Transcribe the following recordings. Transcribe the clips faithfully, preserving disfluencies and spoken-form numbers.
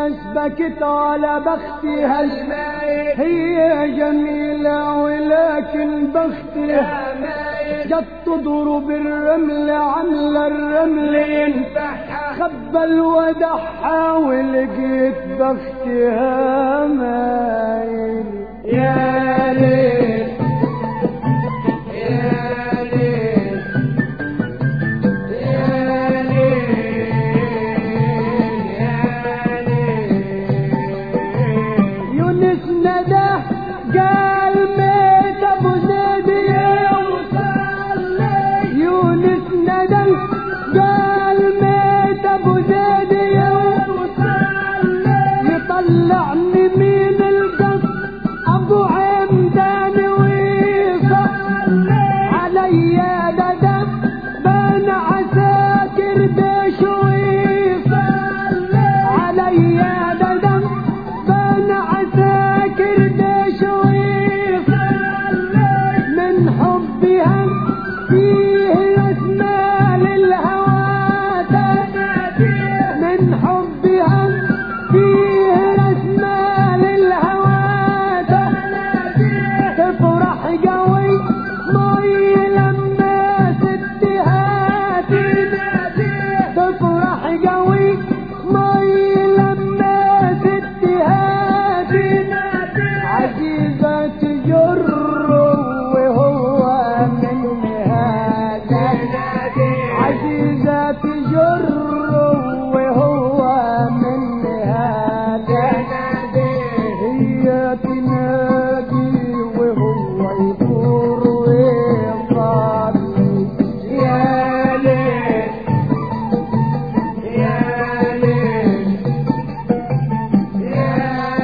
الناس بكت على بختها المايل، هي جميلة ولكن بختها جت تضرب الرمل عاملة الرمل ينفحها، خبى الودحها ولقيت بختها مايل. يا ليل يا ليل يا ليل يا ليل. يونس ندى قال ميت ابو زيد يوصلي، يونس ندى قال ميت ابو زيد يوصلي، يطلعني من القصر ابو عمدان ويصلي عليا ددا بان عساكر ديش ويصلي عليا ددا بان عساكر ديش ويصلي من حبها فيه اسماء للهوى تنادي، من حبها فيه اسماء للهوى تنادي، تفرح قوي مي لما ستها تنادي، تفرح قوي مي لما ستها تنادي، عزيزة تجر وهو منها تنادي، عزيزة تجر وهو منها تنادي، هي تنادي وهو يدور ويصلي. يا ليل يا ليل يا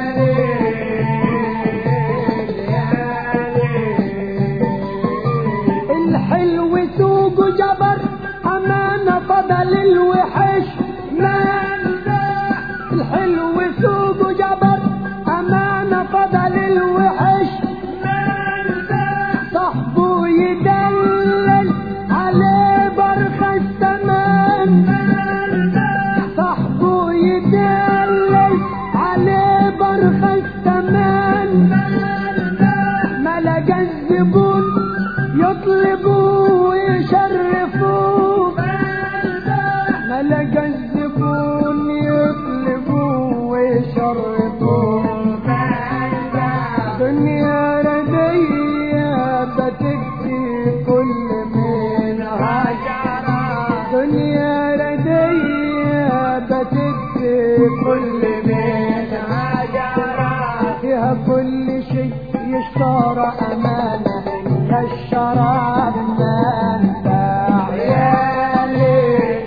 ليل يا ليل. الحلو سوق جبر أمانة فضل الوحش منزاح، الحلو سوق جبر أمانة فضل الوحش منزاح، صاحبه يدلل عليه برخة الثمن منزاح، صاحبه يدلل عليه برخة الثمن منزاح، ما لقى الزبون يطلبوه ويشرفوه منزاح، ما لقى الزبون يطلبوه ويشرفوه منزاح، دنيا ردية بتكفي كل منها جرى، دنيا ردية بتكفي كل منها جرى، فيها كل شيء يشترى أمانة إلا الشراب منبع. يا ليل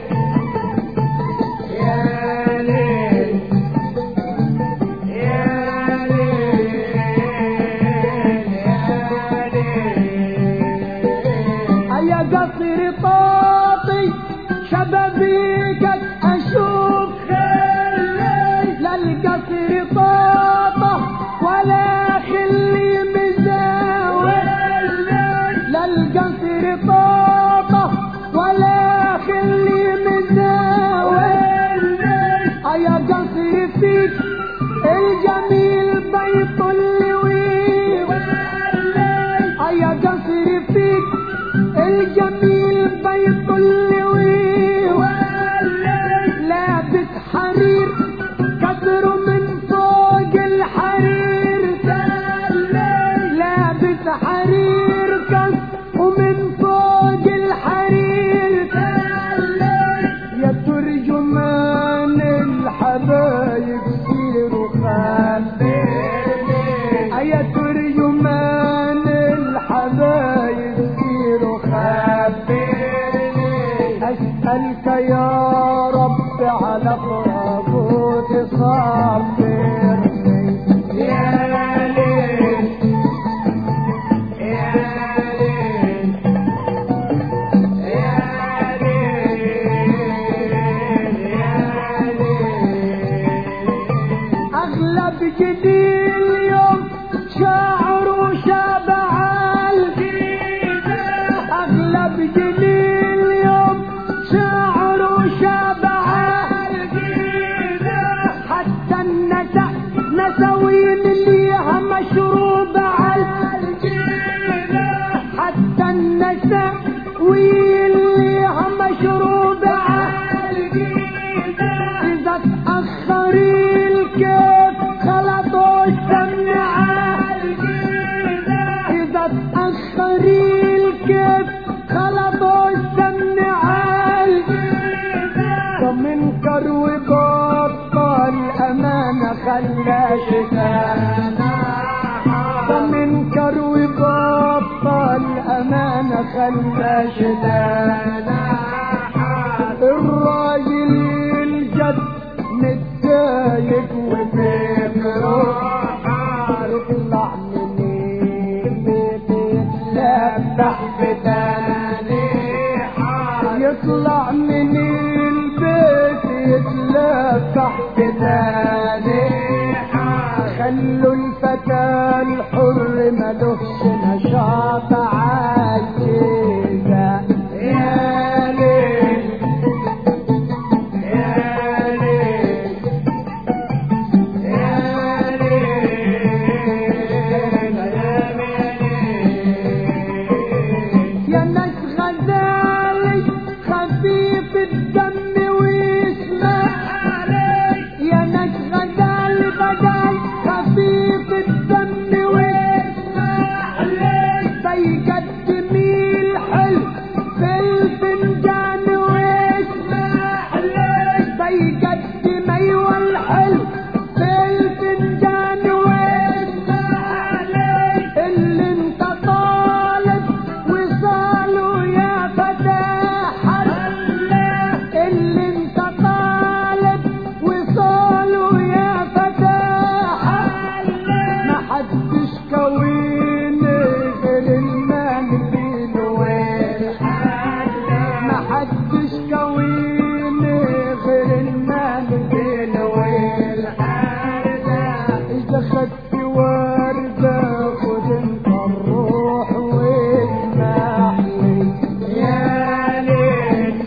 يا ليل يا ليل يا ليل. يا قصر طاطي شبابيكك أشوف خلي، لا القصر طاطة ولا خلي مزاول، لا القصر طاطة ولا خلي مزاول، يا قصر فيك الجميل بيط اللويل، يا قصر فيك الجميل بيط اللويل، لابس حرير كسر من فوق الحرير لابس حرير كسر ومن فوق الحرير، يا ترجمان الحبايب سيروا خبرني، يا ترجمان الحبايب سيروا خبرني، أسألك يا رب على طرابوت صبرني. يا ليل يا ليل يا ليل يا ليل. أغلب جديد اليوم شاعر وشابع الجيزة، أغلب جديد اليوم شاعر وشابع الجيزة، حتى خلى شتانا فمنكر وبطل أمانة خلى شتانا الراجل الجد متضايق وفكره يطلع من البيت يتلبح بتاني يطلع من البيت يتلبح بتاني خلوا الفتى الحر ملوش نشاط عايزة يا ليل يا ليل يا ليل يا ناس غزالي خفيف الدم ويسمع يا ناس غزالي بدل خفيف الدم ويسمع بيقدم الحلو في الفنجان ويسمع بيقدم ايوه الحلو في الفنجان ويسمع اللي انت طالب وصاله يا فتاح اللي انت طالب وصاله يا فتاح ما حدش كويني غير المال بالويل ما حدش كويني غير المال بالويل اذا خدت وردة خد انت الروح واسمح لي يا ليل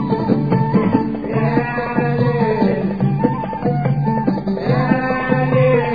يا ليل يا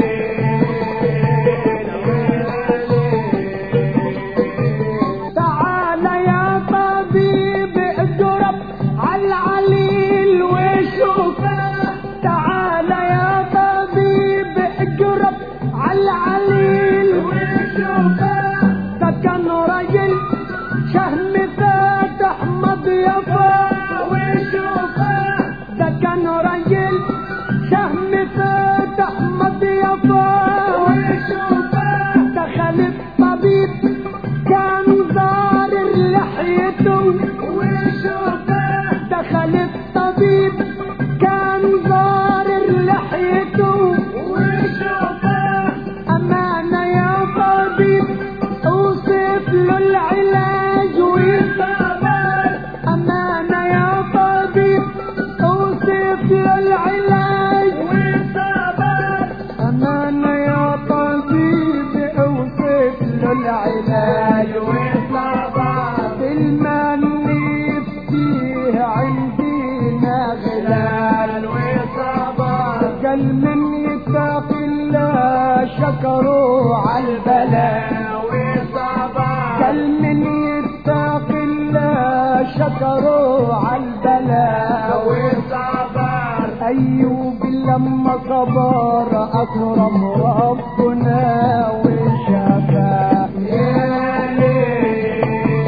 ليل تعال يا طبيب اجرب على العليل وشوف تعال يا طبيب اجرب على العليل وشوف ده كان راجل شهم فاتح مضيفه وشوف ده كان راجل شهم فاتح مضيفه وشوف دخل الطبيب كان ضارر لحيته وشوف دخل الطبيب كان ضارر لحيته وشوف أمانة يا طبيب اوصف له العلاج ويصبر أمانة يا طبيب اوصف له العلاج ويصبر أمانة يا طبيب اوصف له العلاج ويصبر المال فيه عندنا غلال وصبر قال من يتقي الله شكروا على البلاء وصبر قال من يتقي الله شكروا على البلاء وصبر أيوب لما صبر أكرم ربنا وشفاه يا ليل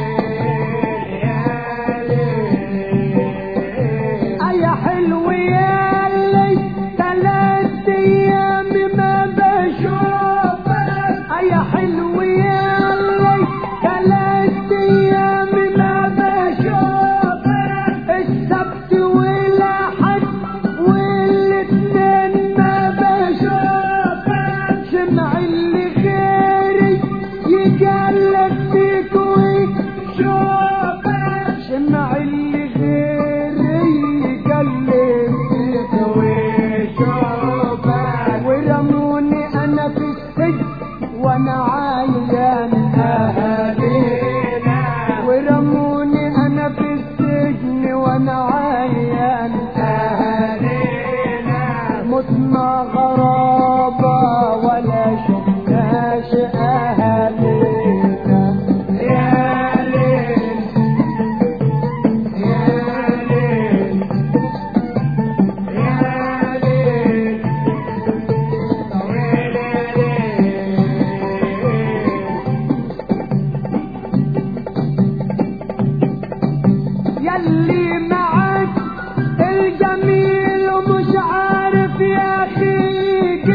يا ليل أيا حلو يا لي تلات أيام ما بشوفك أيا حلو يا لي تلات أيام ما بشوفك السبت والأحد والاثنين ما بشوفك شمع اللي غيري يقلد فيك ويشوفك شمع اللي غيري يقلد فيك ويشوفك ورموني انا في السجن وانا عايان اهالينا ورموني انا في السجن وانا عايان اهالينا متنا غرابة ولا شفناش اهالينا يا ليل يا ليل يا ليل يلي معك الجميل ومش عارف يا اخي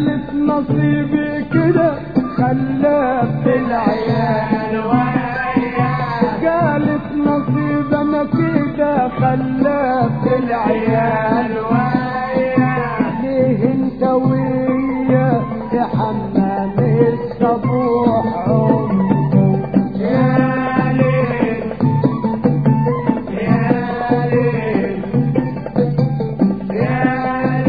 قالت نصيبي كده خلفت العيال ويا، قالت نصيب انا كده خلفت العيال ويا، ليه انت ويا يا حمام الصبوح عمره يا ليل يا ليل يا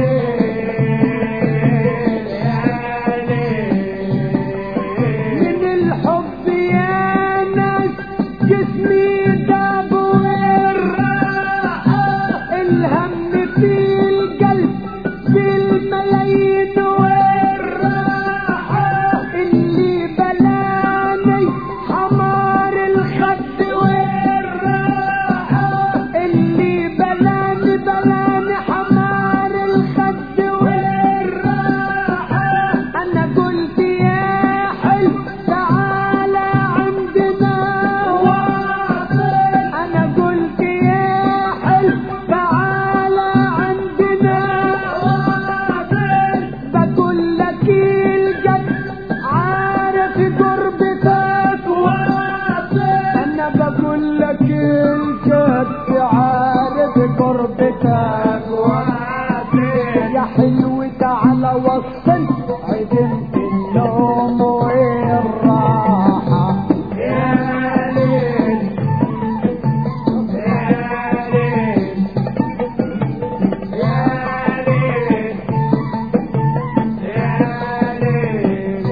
ليل يا ليل. من الحب يا ناس جسمي داب والراحة، الهم في القلب بالملايين والراحة، اللي بلاني حمار الخد والراحة، اللي بلاني بلاني حمار الخد والراحة. انا قلت يا حلو تعالى عندنا واصل، انا قلت يا حلو تعالى عندنا واصل، بقول لك الجد عارف قربتك واصل، انا بقول لك الجد عارف قربتك واصل، يا حلو تعالى وصل عدمت النوم والراحة يا ليل يا ليل يا ليل يا ليل.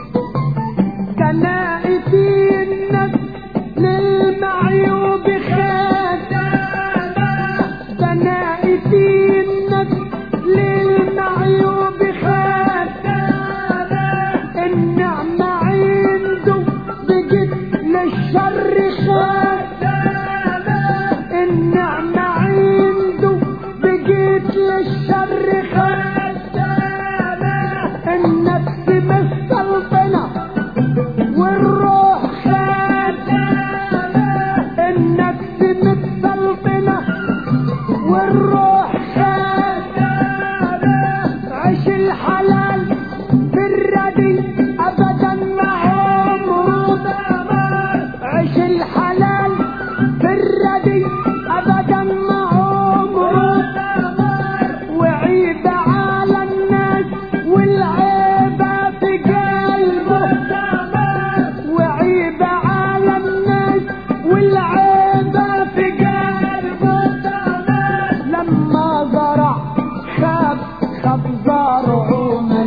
كنائس النفس للمعيوب خدامة، كنائس النفس للمعيوب خدامة، النعمة عنده بقت للشر خدامة، النعمة عنده بقت للشر خدامة، النفس مستلطنة والروح خدامة، النفس مستلطنة والروح خدامة، عيش الحلال في الردي ابدا ما عمره دمار، عيش الحلال في الردي ابدا ما عمره دمار، وعيب على الناس والعيبة في قلبه دمار، وعيب على الناس والعيبة في قلبه دمار، لما زرع خاب خاب زرعه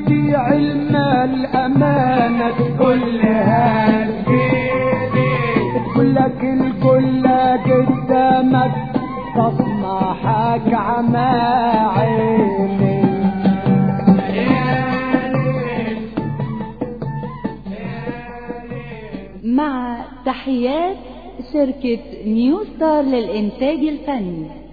يضيع المال أمانة كلها بإيدي كلك الكل قدامك تصمحك عمى عيني. مع تحيات شركة نيو ستار للإنتاج الفني.